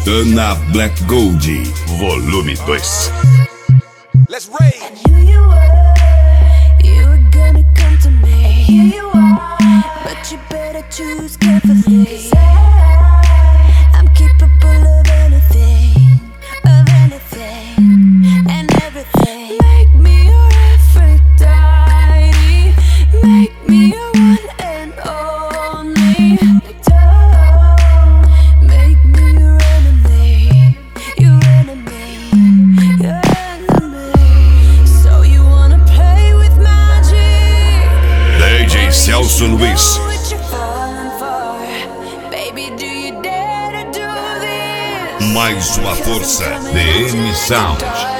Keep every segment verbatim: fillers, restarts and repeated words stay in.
Ana Black Gold, volume dois. Let's rage. I knew you were, you were gonna come to me. And here you are, but you better choose carefully. 'Cause I, I'm capable of anything, of anything, and everything. Make me your Aphrodite, make me your one and only. Don't make me your enemy, your enemy, your enemy. So you wanna play with magic? D J Celso Luiz. What you're falling for, baby, do you dare to do this? Mais uma força, D M Sound.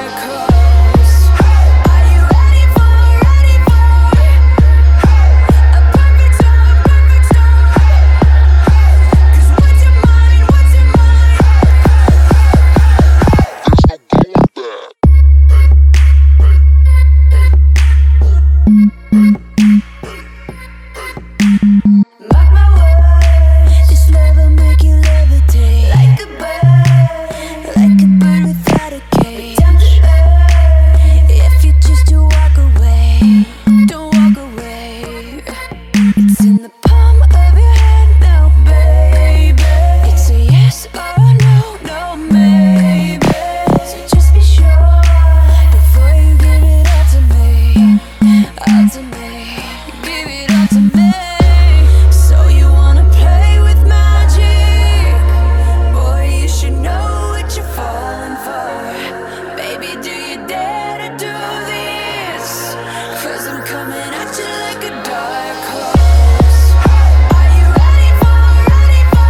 Mark my words, this love will make you levitate like a bird, like a bird without a cage. Down to earth, if you choose to walk away, don't walk away. It's in the palm of your hand now, baby. It's a yes or a no, no maybe. So just be sure before you give it all to me, all to me. Give it all to me. So you wanna play with magic? Boy, you should know what you're falling for. Baby, do you dare to do this? 'Cause I'm coming at you like a dark horse. Are you ready for, ready for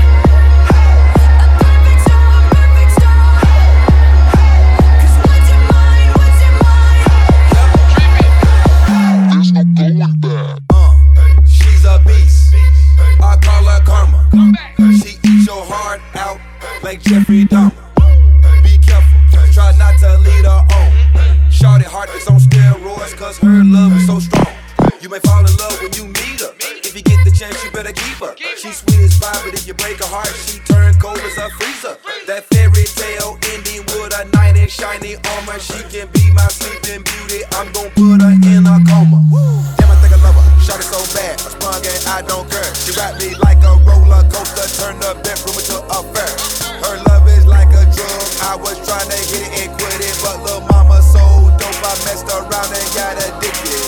a perfect storm, perfect storm? 'Cause what's your mind, what's your mind? Uh, she's a beast. I call her karma. She eats your heart out like Jeffrey Dahmer. Be careful, try not to lead her on. Shorty heart is on steroids, cause her love is so strong. You may fall in love when you meet her. If you get the chance, you better keep her. She's sweet as pie, but if you break her heart, she turns cold as a freezer. That fairy tale ending with a knight in shiny armor. She can be my sleeping beauty. I'm gon' put her in a coma. Damn, I think I love her. Shot it so bad, I sprung and I don't care. She wrapped me like a roller coaster, turned the bedroom into a fair. Her love is like a drug. I was trying to hit it and quit it, but lil' mama so dope, I messed around and got addicted.